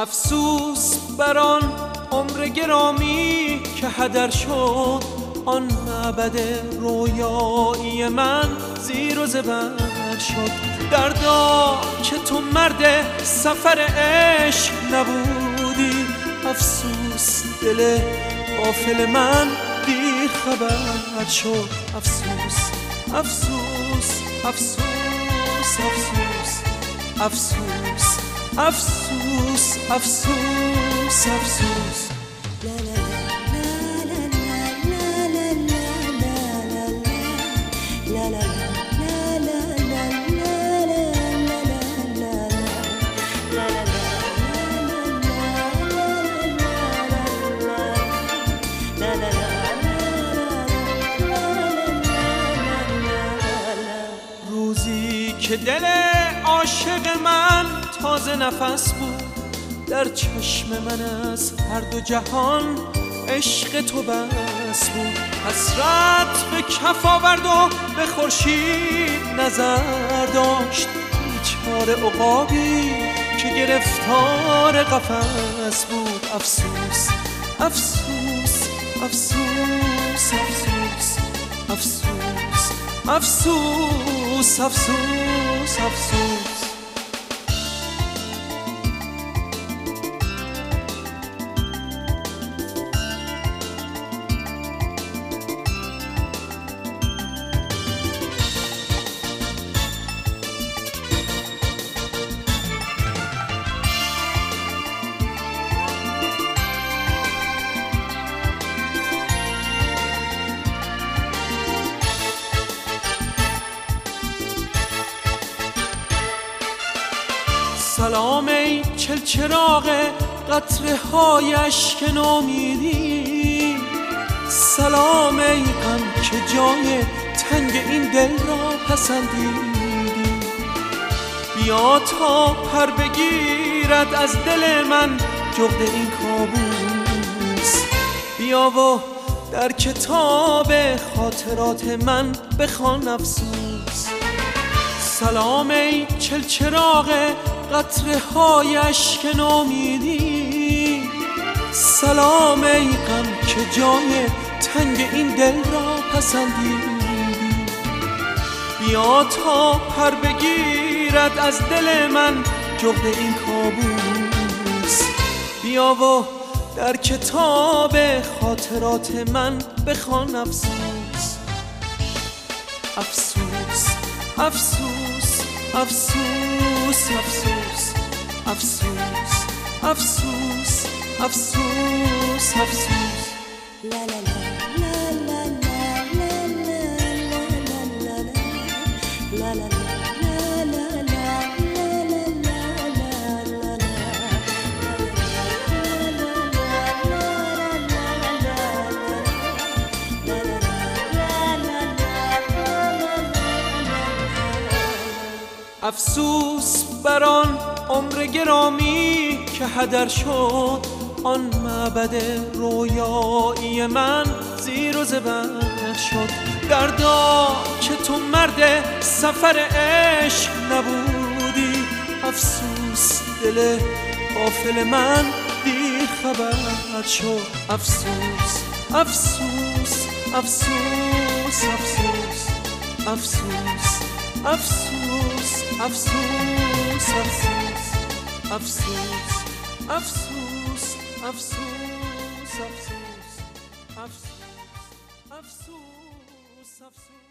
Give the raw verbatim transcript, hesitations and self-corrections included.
افسوس بر آن عمر گرامی که هدر شد، آن معبد رویایی من زیر و زبر شد. دردا که تو مرد سفر عشق نبودی، افسوس دل غافل من دیر خبر شد. افسوس افسوس افسوس افسوس افسوس افسوس افسوس افسوس روزی که دل عاشق من تازه نفس بود، در چشم من از هر دو جهان عشق تو بس بود. حسرت به کف آورد و به خورشید نظر داشت، بیچاره عقابی که گرفتار قفس بود. افسوس افسوس افسوس افسوس افسوس افسوس افسوس افسوس سلام ای چلچراغ قطره های اشک نومیدی، سلام ای غم که جای تنگ این دل را پسندیدی. بیا تا پر بگیرد از دل من جغد این کابوس، بیا و در کتاب خاطرات من بخوان افسوس. سلام ای چلچراغ قطره های اشک نومیدی، سلام ای غم که جای تنگ این دل را پسندیدی. بیا تا پر بگیرد از دل من جغد این کابوس، بیا و در کتاب خاطرات من بخوان افسوس. افسوس افسوس افسوس افسوس افسوس افسوس افسوس افسوس لا لا لا لا لا لا لا لا افسوس بر آن عمر گرامی که هدر شد، آن معبد رویایی من زیر و زبر شد. دردا که تو مرد سفر عشق نبودی، افسوس دل غافل من دیر خبر شد. افسوس افسوس افسوس افسوس افسوس افسوس افسوس افسوس افسوس افسوس افسوس افسوس افسوس افسوس افسوس